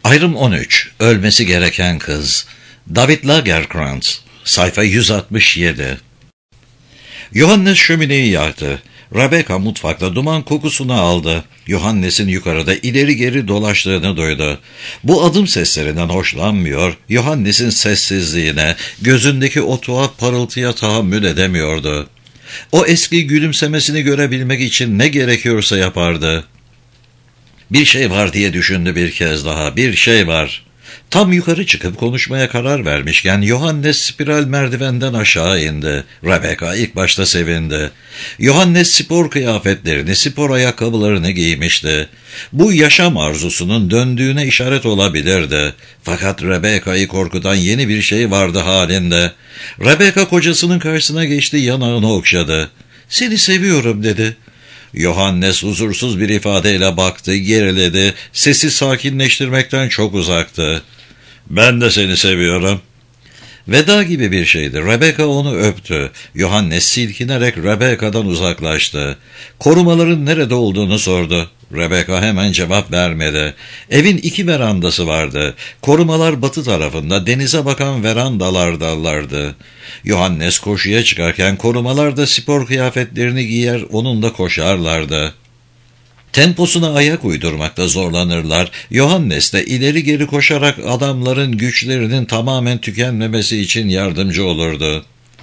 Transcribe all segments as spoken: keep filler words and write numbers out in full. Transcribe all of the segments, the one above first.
Ayrım on üç. Ölmesi gereken kız. David Lagercrantz. Sayfa yüz altmış yedi. Johannes şömineyi yaktı. Rebecca mutfakta duman kokusunu aldı. Johannes'in yukarıda ileri geri dolaştığını duydu. Bu adım seslerinden hoşlanmıyor, Johannes'in sessizliğine, gözündeki o tuhaf parıltıya tahammül edemiyordu. O eski gülümsemesini görebilmek için ne gerekiyorsa yapardı. Bir şey var diye düşündü bir kez daha, bir şey var. Tam yukarı çıkıp konuşmaya karar vermişken Johannes spiral merdivenden aşağı indi. Rebecca ilk başta sevindi. Johannes spor kıyafetlerini, spor ayakkabılarını giymişti. Bu yaşam arzusunun döndüğüne işaret olabilirdi. Fakat Rebecca'yı korkutan yeni bir şey vardı halinde. Rebecca kocasının karşısına geçti, yanağını okşadı. "Seni seviyorum," dedi. Johannes huzursuz bir ifadeyle baktı, geriledi, sesi sakinleştirmekten çok uzaktı. "Ben de seni seviyorum." Veda gibi bir şeydi. Rebecca onu öptü. Johannes silkinerek Rebecca'dan uzaklaştı. Korumaların nerede olduğunu sordu. Rebecca hemen cevap vermedi. Evin iki verandası vardı. Korumalar batı tarafında denize bakan verandalardalardı. Johannes koşuya çıkarken korumalar da spor kıyafetlerini giyer, onunla koşarlardı. Temposuna ayak uydurmakta zorlanırlar. Johannes de ileri geri koşarak adamların güçlerinin tamamen tükenmemesi için yardımcı olurdu.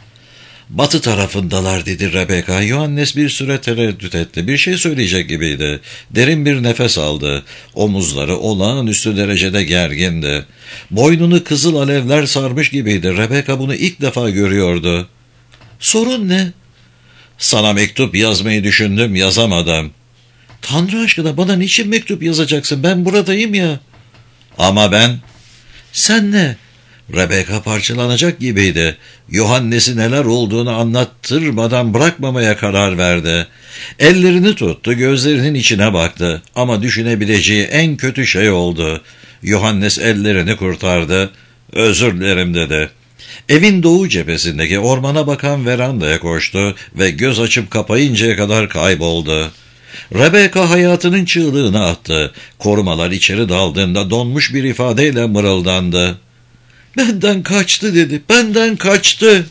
"Batı tarafındalar," dedi Rebecca. Johannes bir süre tereddüt etti. Bir şey söyleyecek gibiydi. Derin bir nefes aldı. Omuzları olağanüstü derecede gergindi. Boynunu kızıl alevler sarmış gibiydi. Rebecca bunu ilk defa görüyordu. "Sorun ne?" "Sana mektup yazmayı düşündüm, yazamadım." "Tanrı aşkına bana niçin mektup yazacaksın? Ben buradayım ya." "Ama ben..." "Sen ne?" Rebecca parçalanacak gibiydi. Johannes'i neler olduğunu anlattırmadan bırakmamaya karar verdi. Ellerini tuttu, gözlerinin içine baktı. Ama düşünebileceği en kötü şey oldu. Johannes ellerini kurtardı. "Özür dilerim," dedi. Evin doğu cephesindeki ormana bakan verandaya koştu ve göz açıp kapayıncaya kadar kayboldu. Rebecca hayatının çığlığını attı. Korumalar içeri daldığında donmuş bir ifadeyle mırıldandı. "Benden kaçtı," dedi. "Benden kaçtı."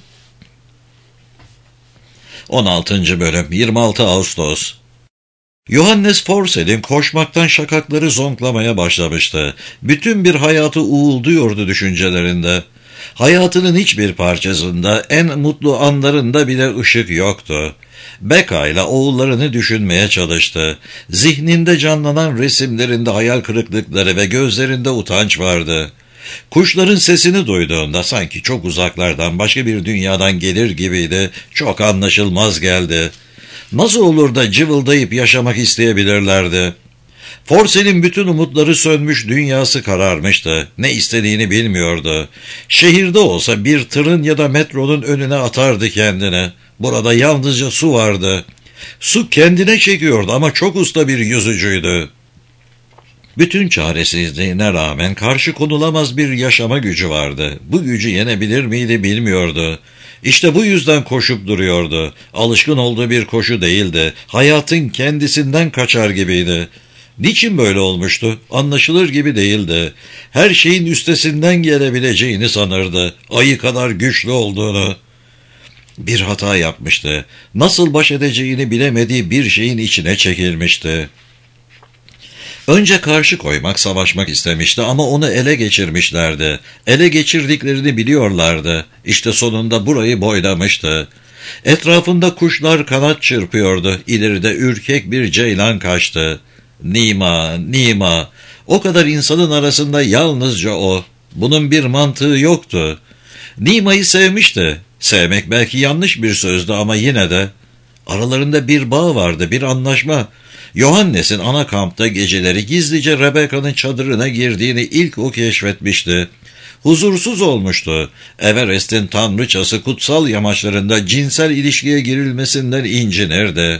on altıncı bölüm yirmi altı Ağustos. Johannes Forsel'in koşmaktan şakakları zonklamaya başlamıştı. Bütün bir hayatı uğulduyordu düşüncelerinde. Hayatının hiçbir parçasında, en mutlu anlarında bile ışık yoktu. Becca ile oğullarını düşünmeye çalıştı. Zihninde canlanan resimlerinde hayal kırıklıkları ve gözlerinde utanç vardı. Kuşların sesini duyduğunda sanki çok uzaklardan, başka bir dünyadan gelir gibiydi, çok anlaşılmaz geldi. Nasıl olur da cıvıldayıp yaşamak isteyebilirlerdi? Forsel'in bütün umutları sönmüş, dünyası kararmıştı. Ne istediğini bilmiyordu. Şehirde olsa bir tırın ya da metronun önüne atardı kendini. Burada yalnızca su vardı. Su kendine çekiyordu ama çok usta bir yüzücüydü. Bütün çaresizliğine rağmen karşı konulamaz bir yaşama gücü vardı. Bu gücü yenebilir miydi bilmiyordu. İşte bu yüzden koşup duruyordu. Alışkın olduğu bir koşu değildi. Hayatın kendisinden kaçar gibiydi. Niçin böyle olmuştu? Anlaşılır gibi değildi. Her şeyin üstesinden gelebileceğini sanırdı. Ayı kadar güçlü olduğunu. Bir hata yapmıştı. Nasıl baş edeceğini bilemediği bir şeyin içine çekilmişti. Önce karşı koymak, savaşmak istemişti ama onu ele geçirmişlerdi. Ele geçirdiklerini biliyorlardı. İşte sonunda burayı boylamıştı. Etrafında kuşlar kanat çırpıyordu. İleride ürkek bir ceylan kaçtı. Nima, Nima. O kadar insanın arasında yalnızca o. Bunun bir mantığı yoktu. Nima'yı sevmişti. Sevmek belki yanlış bir sözdü ama yine de. Aralarında bir bağ vardı, bir anlaşma. Johannes'in ana kampta geceleri gizlice Rebecca'nın çadırına girdiğini ilk o keşfetmişti. Huzursuz olmuştu. Everest'in tanrıçası kutsal yamaçlarında cinsel ilişkiye girilmesinden incinirdi.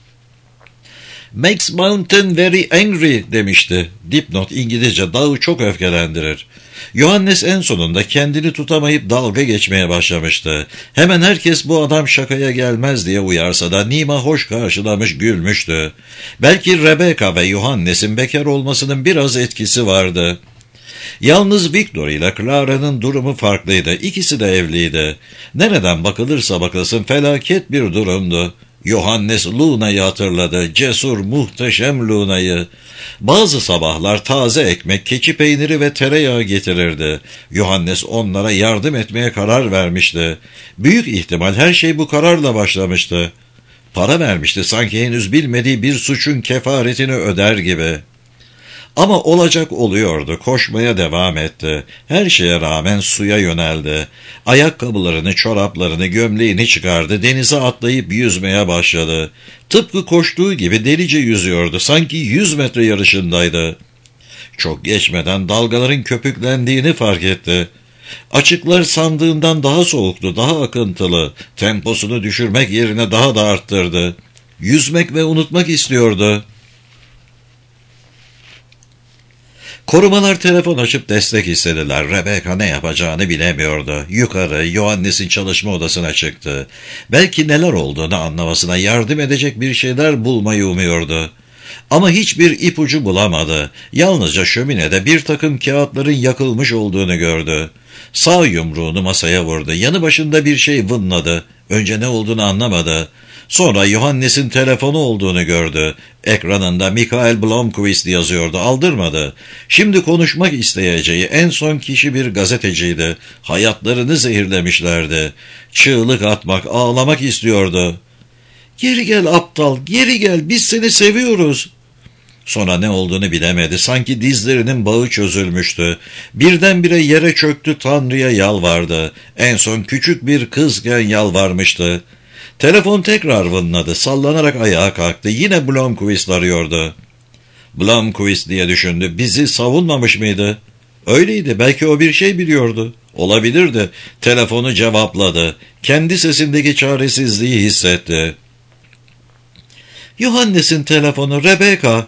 "Makes mountain very angry," demişti. Dipnot İngilizce, dağı çok öfkelendirir. Johannes en sonunda kendini tutamayıp dalga geçmeye başlamıştı. Hemen herkes bu adam şakaya gelmez diye uyarsa da Nima hoş karşılamış, gülmüştü. Belki Rebecca ve Johannes'in bekar olmasının biraz etkisi vardı. Yalnız Victor ile Clara'nın durumu farklıydı. İkisi de evliydi. Nereden bakılırsa bakılsın felaket bir durumdu. Johannes Luna'yı hatırladı. Cesur, muhteşem Luna'yı. Bazı sabahlar taze ekmek, keçi peyniri ve tereyağı getirirdi. Johannes onlara yardım etmeye karar vermişti. Büyük ihtimal her şey bu kararla başlamıştı. Para vermişti, sanki henüz bilmediği bir suçun kefaretini öder gibi. Ama olacak oluyordu, koşmaya devam etti. Her şeye rağmen suya yöneldi. Ayakkabılarını, çoraplarını, gömleğini çıkardı, denize atlayıp yüzmeye başladı. Tıpkı koştuğu gibi delice yüzüyordu, sanki yüz metre yarışındaydı. Çok geçmeden dalgaların köpüklendiğini fark etti. Açıklar sandığından daha soğuktu, daha akıntılı. Temposunu düşürmek yerine daha da arttırdı. Yüzmek ve unutmak istiyordu. Korumalar telefon açıp destek istediler. Rebecca ne yapacağını bilemiyordu. Yukarı, Johannes'in çalışma odasına çıktı. Belki neler olduğunu anlamasına yardım edecek bir şeyler bulmayı umuyordu. Ama hiçbir ipucu bulamadı. Yalnızca şöminede bir takım kağıtların yakılmış olduğunu gördü. Sağ yumruğunu masaya vurdu. Yanı başında bir şey vınladı. Önce ne olduğunu anlamadı. Sonra Johannes'in telefonu olduğunu gördü. Ekranında Michael Blomqvist yazıyordu. Aldırmadı. Şimdi konuşmak isteyeceği en son kişi bir gazeteciydi. Hayatlarını zehirlemişlerdi. Çığlık atmak, ağlamak istiyordu. "Geri gel aptal, geri gel, biz seni seviyoruz." Sonra ne olduğunu bilemedi. Sanki dizlerinin bağı çözülmüştü. Birdenbire yere çöktü, Tanrı'ya yalvardı. En son küçük bir kızken yalvarmıştı. Telefon tekrar vınladı. Sallanarak ayağa kalktı. Yine Blomqvist arıyordu. Blomqvist diye düşündü. Bizi savunmamış mıydı? Öyleydi. Belki o bir şey biliyordu. Olabilirdi. Telefonu cevapladı. Kendi sesindeki çaresizliği hissetti. Johannes'in telefonu. Rebecca.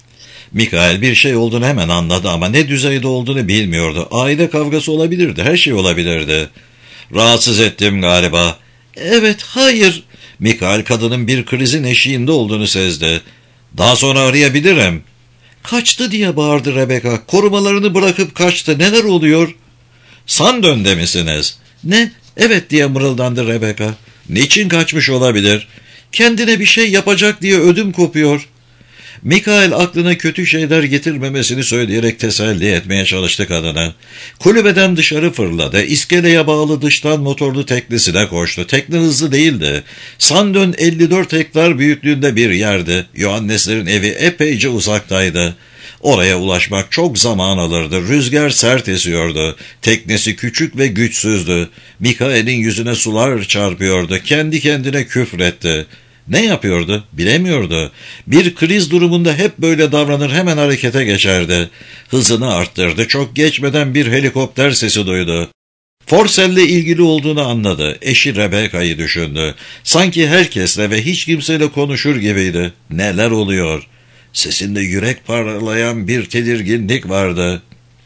Mikael bir şey olduğunu hemen anladı ama ne düzeyde olduğunu bilmiyordu. Aile kavgası olabilirdi. Her şey olabilirdi. Rahatsız ettim galiba. Evet, hayır. Mikael kadının bir krizin eşiğinde olduğunu sezdi. Daha sonra arayabilirim. Kaçtı diye bağırdı Rebecca. Korumalarını bırakıp kaçtı. Neler oluyor? Sandön'de misiniz? Ne? Evet diye mırıldandı Rebecca. Niçin kaçmış olabilir? Kendine bir şey yapacak diye ödüm kopuyor. Mikael aklına kötü şeyler getirmemesini söyleyerek teselli etmeye çalıştı kadına. Kulübeden dışarı fırladı. İskeleye bağlı dıştan motorlu teknesine koştu. Tekne hızlı değildi. Sandön elli dört hektar büyüklüğünde bir yerdi. Johannes'lerin evi epeyce uzaktaydı. Oraya ulaşmak çok zaman alırdı. Rüzgar sert esiyordu. Teknesi küçük ve güçsüzdü. Mikael'in yüzüne sular çarpıyordu. Kendi kendine küfretti. Ne yapıyordu? Bilemiyordu. Bir kriz durumunda hep böyle davranır, hemen harekete geçerdi. Hızını arttırdı. Çok geçmeden bir helikopter sesi duydu. Forsell'le ilgili olduğunu anladı. Eşi Rebecca'yı düşündü. Sanki herkesle ve hiç kimseyle konuşur gibiydi. Neler oluyor? Sesinde yürek parlayan bir tedirginlik vardı.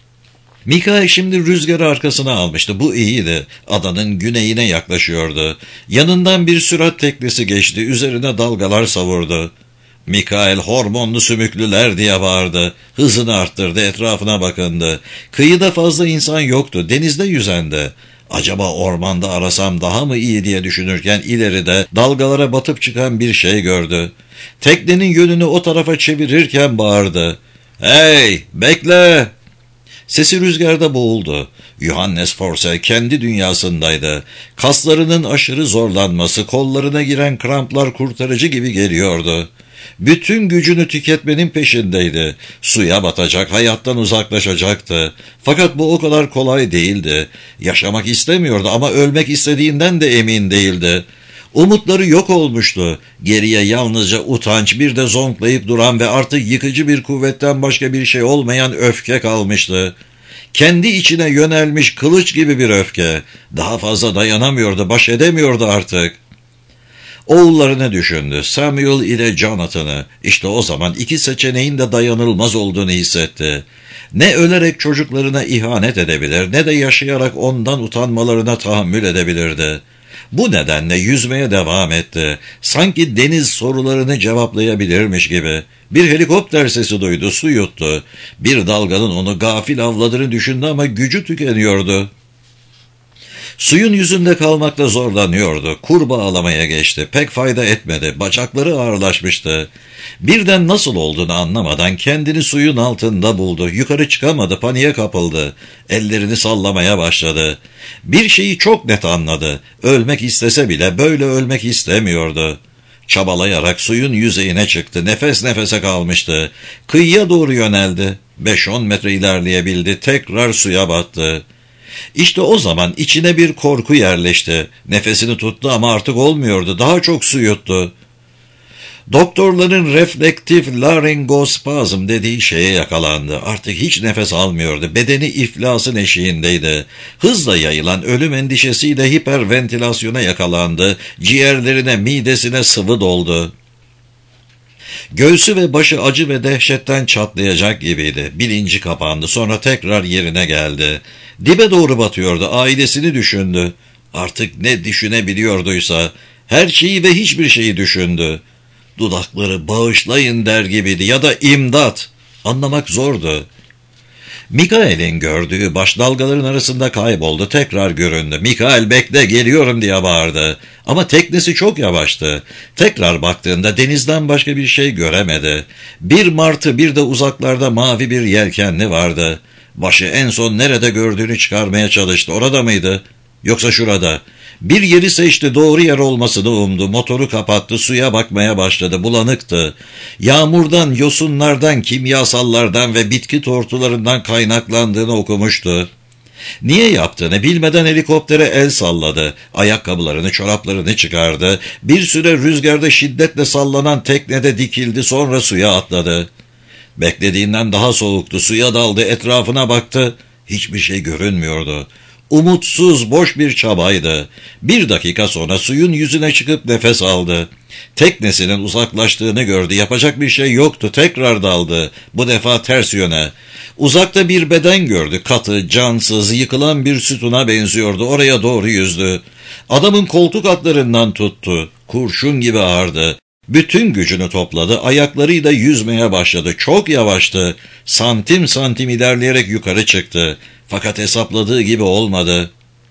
Mikael şimdi rüzgarı arkasına almıştı. Bu iyiydi. Adanın güneyine yaklaşıyordu. Yanından bir sürat teknesi geçti. Üzerine dalgalar savurdu. Mikael hormonlu sümüklüler diye bağırdı. Hızını arttırdı, etrafına bakındı. Kıyıda fazla insan yoktu. Denizde yüzendi. Acaba ormanda arasam daha mı iyi diye düşünürken ileride dalgalara batıp çıkan bir şey gördü. Teknenin yönünü o tarafa çevirirken bağırdı. "Hey, bekle!" Sesi rüzgarda boğuldu. Johannes Forsell kendi dünyasındaydı. Kaslarının aşırı zorlanması, kollarına giren kramplar kurtarıcı gibi geliyordu. Bütün gücünü tüketmenin peşindeydi. Suya batacak, hayattan uzaklaşacaktı. Fakat bu o kadar kolay değildi. Yaşamak istemiyordu ama ölmek istediğinden de emin değildi. Umutları yok olmuştu. Geriye yalnızca utanç, bir de zonklayıp duran ve artık yıkıcı bir kuvvetten başka bir şey olmayan öfke kalmıştı. Kendi içine yönelmiş kılıç gibi bir öfke. Daha fazla dayanamıyordu, baş edemiyordu artık. Oğullarını düşündü, Samuel ile Jonathan'ı. İşte o zaman iki seçeneğin de dayanılmaz olduğunu hissetti. Ne ölerek çocuklarına ihanet edebilir, ne de yaşayarak ondan utanmalarına tahammül edebilirdi. Bu nedenle yüzmeye devam etti. Sanki deniz sorularını cevaplayabilirmiş gibi. Bir helikopter sesi duydu, su yuttu. Bir dalganın onu gafil avladığını düşündü ama gücü tükeniyordu. Suyun yüzünde kalmakta zorlanıyordu. Kur bağlamaya geçti. Pek fayda etmedi. Bacakları ağırlaşmıştı. Birden nasıl olduğunu anlamadan kendini suyun altında buldu. Yukarı çıkamadı, paniğe kapıldı. Ellerini sallamaya başladı. Bir şeyi çok net anladı. Ölmek istese bile böyle ölmek istemiyordu. Çabalayarak suyun yüzeyine çıktı. Nefes nefese kalmıştı. Kıyıya doğru yöneldi. Beş on metre ilerleyebildi. Tekrar suya battı. İşte o zaman içine bir korku yerleşti. Nefesini tuttu ama artık olmuyordu. Daha çok su yuttu. Doktorların reflektif laryngospazm dediği şeye yakalandı. Artık hiç nefes almıyordu. Bedeni iflasın eşiğindeydi. Hızla yayılan ölüm endişesiyle hiperventilasyona yakalandı. Ciğerlerine, midesine sıvı doldu. Göğsü ve başı acı ve dehşetten çatlayacak gibiydi. Bilinci kapandı. Sonra tekrar yerine geldi. Dibe doğru batıyordu. Ailesini düşündü. Artık ne düşünebiliyorduysa her şeyi ve hiçbir şeyi düşündü. Dudakları bağışlayın der gibiydi ya da imdat. Anlamak zordu. Mikael'in gördüğü baş dalgaların arasında kayboldu. Tekrar göründü. Mikael bekle, geliyorum diye bağırdı. Ama teknesi çok yavaştı. Tekrar baktığında denizden başka bir şey göremedi. Bir martı, bir de uzaklarda mavi bir yelkenli vardı. Başı en son nerede gördüğünü çıkarmaya çalıştı. Orada mıydı? Yoksa şurada? Bir yeri seçti, doğru yer olmasını umdu. Motoru kapattı, suya bakmaya başladı. Bulanıktı. Yağmurdan, yosunlardan, kimyasallardan ve bitki tortularından kaynaklandığını okumuştu. Niye yaptığını bilmeden helikoptere el salladı. Ayakkabılarını, çoraplarını çıkardı. Bir süre rüzgarda şiddetle sallanan teknede dikildi, sonra suya atladı. Beklediğinden daha soğuktu. Suya daldı, etrafına baktı. Hiçbir şey görünmüyordu. Umutsuz, boş bir çabaydı. Bir dakika sonra suyun yüzüne çıkıp nefes aldı. Teknesinin uzaklaştığını gördü. Yapacak bir şey yoktu. Tekrar daldı. Bu defa ters yöne. Uzakta bir beden gördü. Katı, cansız, yıkılan bir sütuna benziyordu. Oraya doğru yüzdü. Adamın koltuk altlarından tuttu. Kurşun gibi ağırdı. Bütün gücünü topladı. Ayaklarıyla yüzmeye başladı. Çok yavaştı. Santim santim ilerleyerek yukarı çıktı. Fakat hesapladığı gibi olmadı.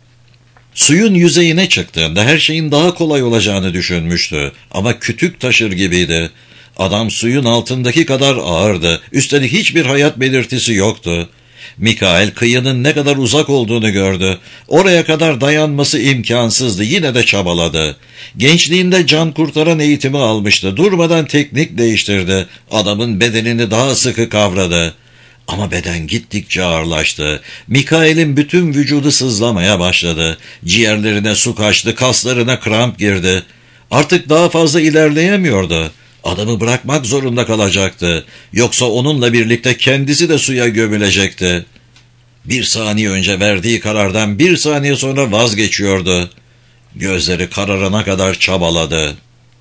Suyun yüzeyine çıktığında her şeyin daha kolay olacağını düşünmüştü. Ama kütük taşır gibiydi. Adam suyun altındaki kadar ağırdı. Üstelik hiçbir hayat belirtisi yoktu. Mikael kıyının ne kadar uzak olduğunu gördü. Oraya kadar dayanması imkansızdı. Yine de çabaladı. Gençliğinde can kurtaran eğitimi almıştı. Durmadan teknik değiştirdi. Adamın bedenini daha sıkı kavradı. Ama beden gittikçe ağırlaştı. Mikael'in bütün vücudu sızlamaya başladı. Ciğerlerine su kaçtı, kaslarına kramp girdi. Artık daha fazla ilerleyemiyordu. Adamı bırakmak zorunda kalacaktı. Yoksa onunla birlikte kendisi de suya gömülecekti. Bir saniye önce verdiği karardan bir saniye sonra vazgeçiyordu. Gözleri kararana kadar çabaladı.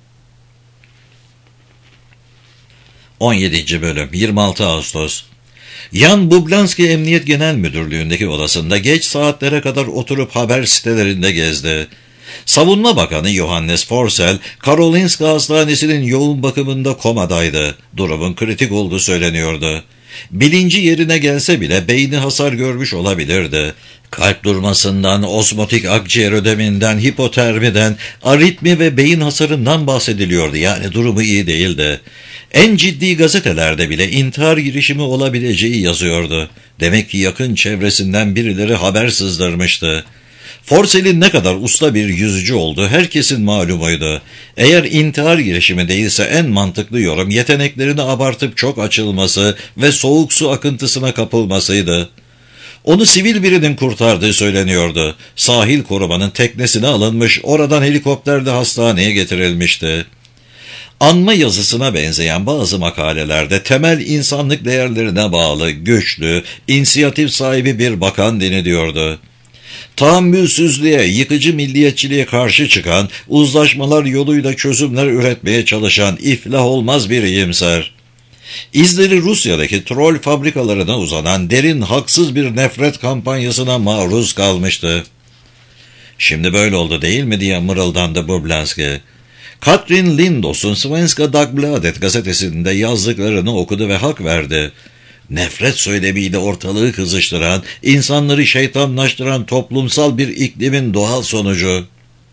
on yedinci bölüm yirmi altı Ağustos. Jan Bublanski Emniyet Genel Müdürlüğü'ndeki odasında geç saatlere kadar oturup haber sitelerinde gezdi. Savunma Bakanı Johannes Forsell, Karolinska Hastanesi'nin yoğun bakımında komadaydı. Durumun kritik olduğu söyleniyordu. Bilinci yerine gelse bile beyni hasar görmüş olabilirdi. Kalp durmasından, osmotik akciğer ödeminden, hipotermiden, aritmi ve beyin hasarından bahsediliyordu. Yani durumu iyi değildi. En ciddi gazetelerde bile intihar girişimi olabileceği yazıyordu. Demek ki yakın çevresinden birileri haber sızdırmıştı. Forsell'in ne kadar usta bir yüzücü olduğu herkesin malumuydu. Eğer intihar girişimi değilse en mantıklı yorum yeteneklerini abartıp çok açılması ve soğuk su akıntısına kapılmasıydı. Onu sivil birinin kurtardığı söyleniyordu. Sahil korumanın teknesine alınmış, oradan helikopterle hastaneye getirilmişti. Anma yazısına benzeyen bazı makalelerde temel insanlık değerlerine bağlı, güçlü, inisiyatif sahibi bir bakan deniliyordu. Tahammülsüzlüğe, yıkıcı milliyetçiliğe karşı çıkan, uzlaşmalar yoluyla çözümler üretmeye çalışan iflah olmaz bir iyimser. İzleri Rusya'daki trol fabrikalarına uzanan derin, haksız bir nefret kampanyasına maruz kalmıştı. Şimdi böyle oldu değil mi diye mırıldandı Bublanski. Katrin Lindos'un Svenska Dagbladet gazetesinde yazdıklarını okudu ve hak verdi. Nefret söylemiyle ortalığı kızıştıran, insanları şeytanlaştıran toplumsal bir iklimin doğal sonucu.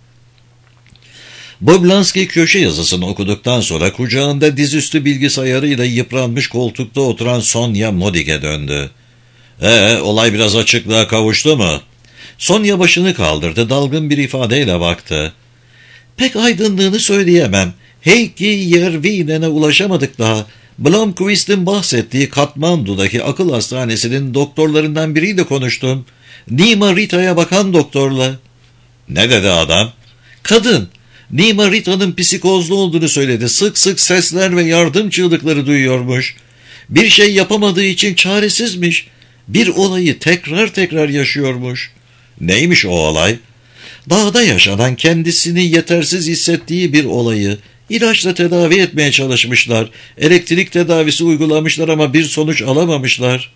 Boblansky köşe yazısını okuduktan sonra kucağında dizüstü bilgisayarıyla yıpranmış koltukta oturan Sonya Modig'e döndü. ''Ee, olay biraz açıklığa kavuştu mu?'' Sonya başını kaldırdı, dalgın bir ifadeyle baktı. ''Pek aydınlığını söyleyemem. Heikki Yervinen'e ulaşamadık daha. Blomqvist'in bahsettiği Katmandu'daki akıl hastanesinin doktorlarından biriyle konuştum. Nima Rita'ya bakan doktorla.'' ''Ne dedi adam?'' ''Kadın. Nima Rita'nın psikozlu olduğunu söyledi. Sık sık sesler ve yardım çığlıkları duyuyormuş. Bir şey yapamadığı için çaresizmiş. Bir olayı tekrar tekrar yaşıyormuş.'' ''Neymiş o olay?'' ''Dağda yaşanan, kendisini yetersiz hissettiği bir olayı. İlaçla tedavi etmeye çalışmışlar. Elektrik tedavisi uygulamışlar ama bir sonuç alamamışlar.''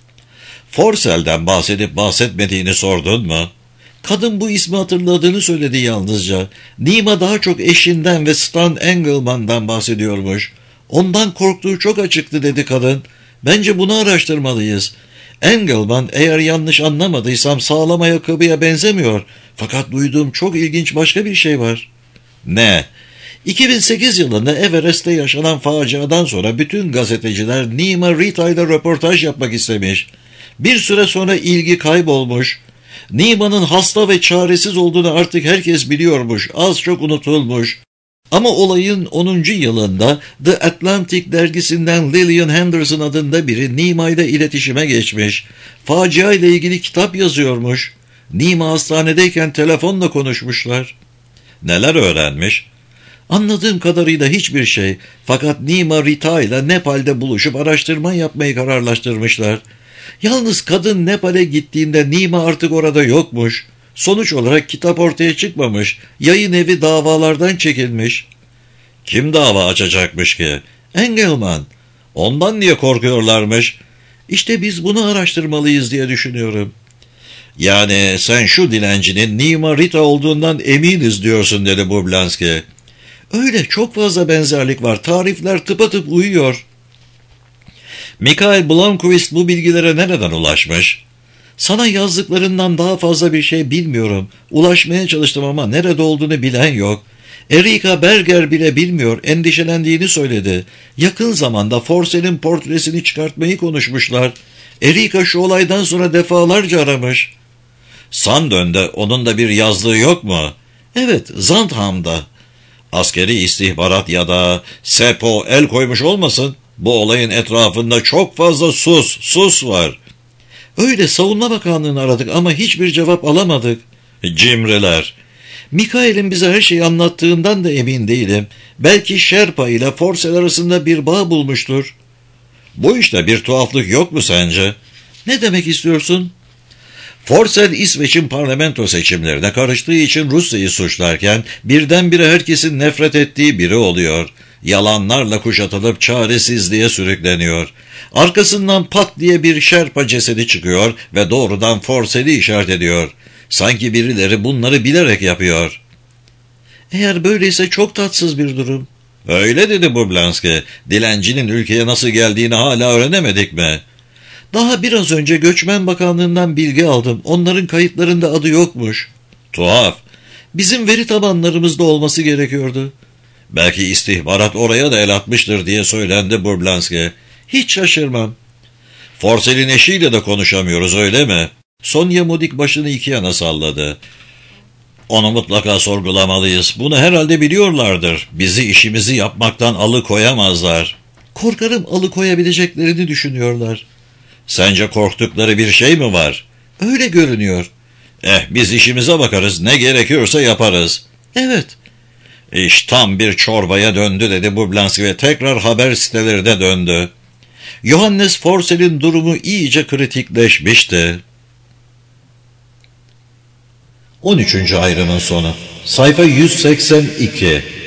''Forsel'den bahsedip bahsetmediğini sordun mu?'' ''Kadın bu ismi hatırladığını söyledi yalnızca. Nima daha çok eşinden ve Stan Engelman'dan bahsediyormuş. Ondan korktuğu çok açıktı,'' dedi kadın. ''Bence bunu araştırmalıyız. Engelman, eğer yanlış anlamadıysam, sağlam ayakkabıya benzemiyor. Fakat duyduğum çok ilginç başka bir şey var.'' ''Ne?'' iki bin sekiz yılında Everest'te yaşanan faciadan sonra bütün gazeteciler Nima Rita ile röportaj yapmak istemiş. Bir süre sonra ilgi kaybolmuş. Nima'nın hasta ve çaresiz olduğunu artık herkes biliyormuş, az çok unutulmuş. Ama olayın onuncu yılında The Atlantic dergisinden Lillian Henderson adında biri Nima ile iletişime geçmiş. Facia ile ilgili kitap yazıyormuş. Nima hastanedeyken telefonla konuşmuşlar. ''Neler öğrenmiş?'' ''Anladığım kadarıyla hiçbir şey. Fakat Nima Rita ile Nepal'de buluşup araştırma yapmayı kararlaştırmışlar. Yalnız kadın Nepal'e gittiğinde Nima artık orada yokmuş. Sonuç olarak kitap ortaya çıkmamış. Yayın evi davalardan çekilmiş.'' ''Kim dava açacakmış ki?'' ''Engelman.'' ''Ondan niye korkuyorlarmış?'' ''İşte biz bunu araştırmalıyız diye düşünüyorum.'' ''Yani sen şu dilencinin Nima Rita olduğundan eminiz diyorsun,'' dedi Boblansky. ''Öyle, çok fazla benzerlik var. Tarifler tıpatıp uyuyor.'' ''Mikhail Blomqvist bu bilgilere nereden ulaşmış?'' ''Sana yazdıklarından daha fazla bir şey bilmiyorum. Ulaşmaya çalıştım ama nerede olduğunu bilen yok. Erika Berger bile bilmiyor, endişelendiğini söyledi. Yakın zamanda Forsel'in portresini çıkartmayı konuşmuşlar. Erika şu olaydan sonra defalarca aramış.'' ''Sandön'de onun da bir yazdığı yok mu?'' ''Evet, Zandham'da.'' ''Askeri istihbarat ya da Sepo el koymuş olmasın? Bu olayın etrafında çok fazla sus, sus var.'' ''Öyle, Savunma Bakanlığı'nı aradık ama hiçbir cevap alamadık.'' ''Cimriler.'' ''Mikhail'in bize her şeyi anlattığından da emin değilim. Belki Sherpa ile Forsel arasında bir bağ bulmuştur.'' ''Bu işte bir tuhaflık yok mu sence?'' ''Ne demek istiyorsun?'' Forsel, İsveç'in parlamento seçimlerine karıştığı için Rusya'yı suçlarken birdenbire herkesin nefret ettiği biri oluyor. Yalanlarla kuşatılıp çaresizliğe sürükleniyor. Arkasından pat diye bir Şerpa cesedi çıkıyor ve doğrudan Forsel'i işaret ediyor. Sanki birileri bunları bilerek yapıyor. ''Eğer böyleyse çok tatsız bir durum.'' ''Öyle,'' dedi Boblansky. ''Dilencinin ülkeye nasıl geldiğini hala öğrenemedik mi?'' ''Daha biraz önce Göçmen Bakanlığı'ndan bilgi aldım. Onların kayıtlarında adı yokmuş.'' ''Tuhaf.'' ''Bizim veri tabanlarımızda olması gerekiyordu.'' ''Belki istihbarat oraya da el atmıştır,'' diye söylendi Boblansky. ''Hiç şaşırmam.'' ''Forsel'in eşiyle de konuşamıyoruz, öyle mi?'' Sonya Modig başını iki yana salladı. ''Onu mutlaka sorgulamalıyız. Bunu herhalde biliyorlardır. Bizi işimizi yapmaktan alıkoyamazlar.'' ''Korkarım alıkoyabileceklerini düşünüyorlar.'' ''Sence korktukları bir şey mi var?'' ''Öyle görünüyor.'' ''Eh, biz işimize bakarız. Ne gerekiyorsa yaparız.'' ''Evet.'' ''İş tam bir çorbaya döndü,'' dedi Boblansky ve tekrar haber sitelerine döndü. Johannes Forsel'in durumu iyice kritikleşmişti. on üçüncü ayrının sonu. Sayfa yüz seksen iki.